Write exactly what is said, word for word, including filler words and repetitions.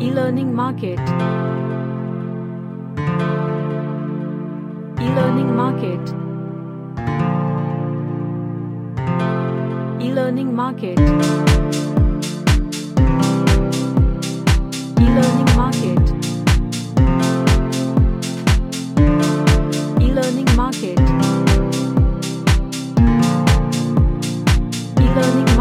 E-learning market. E-learning market. E-learning market. E-learning market. E-learning market. E-learning